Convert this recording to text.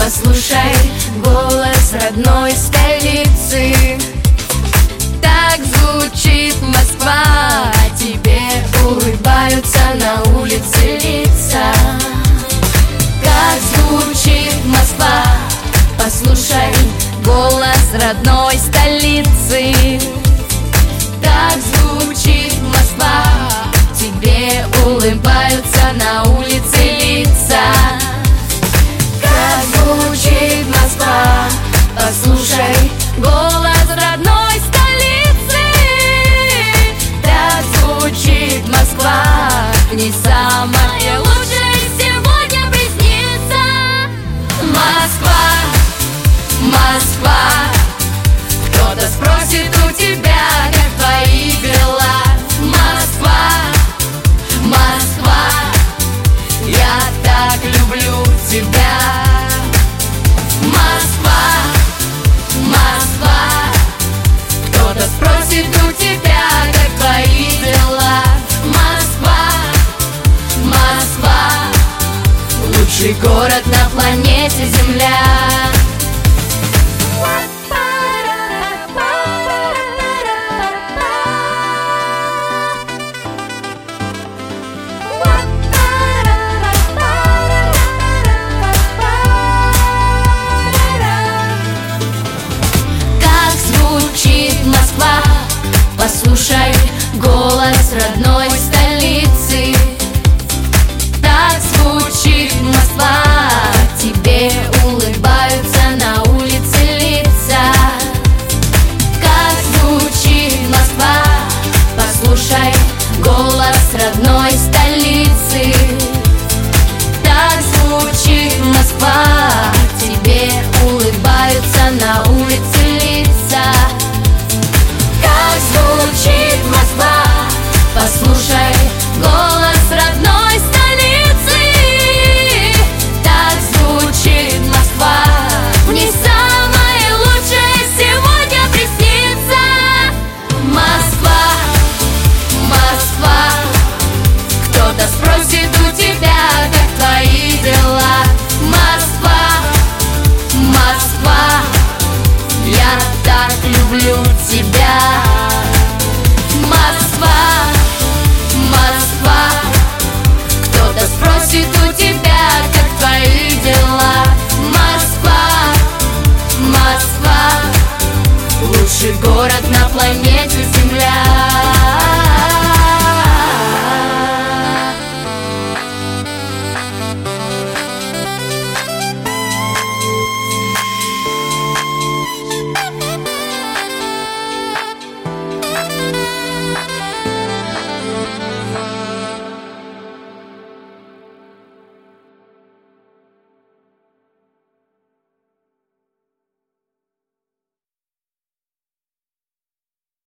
Послушай голос родной столицы. Так звучит Москва, тебе улыбаются на улице лица. Как звучит Москва, послушай голос родной столицы. Так звучит Москва, тебе улыбаются на улице лица. Как звучит Москва, послушай голос родной столицы. Так звучит Москва, не самое лучшее сегодня приснится. Москва, Москва, кто-то спросит у тебя, как твои дела. Москва, Москва, я так люблю тебя. Москва, Москва, кто-то спросит у тебя, как твои дела. Москва, Москва, лучший город на планете Земля. Москва, послушай голос родной столицы. Так звучит Москва, тебе улыбаются на улице лица. Как звучит Москва, послушай голос родной столицы. Так звучит Москва, тебе улыбаются на улице лица. Как звучит Москва, послушай голос родной столицы. Так звучит Москва, не самое лучшее сегодня приснится. Москва, Москва, кто-то спросит у тебя, как твои дела. Москва, Москва, я так люблю тебя. Москва, Москва, кто-то спросит у тебя, как твои дела. Москва, Москва, лучший город на планете.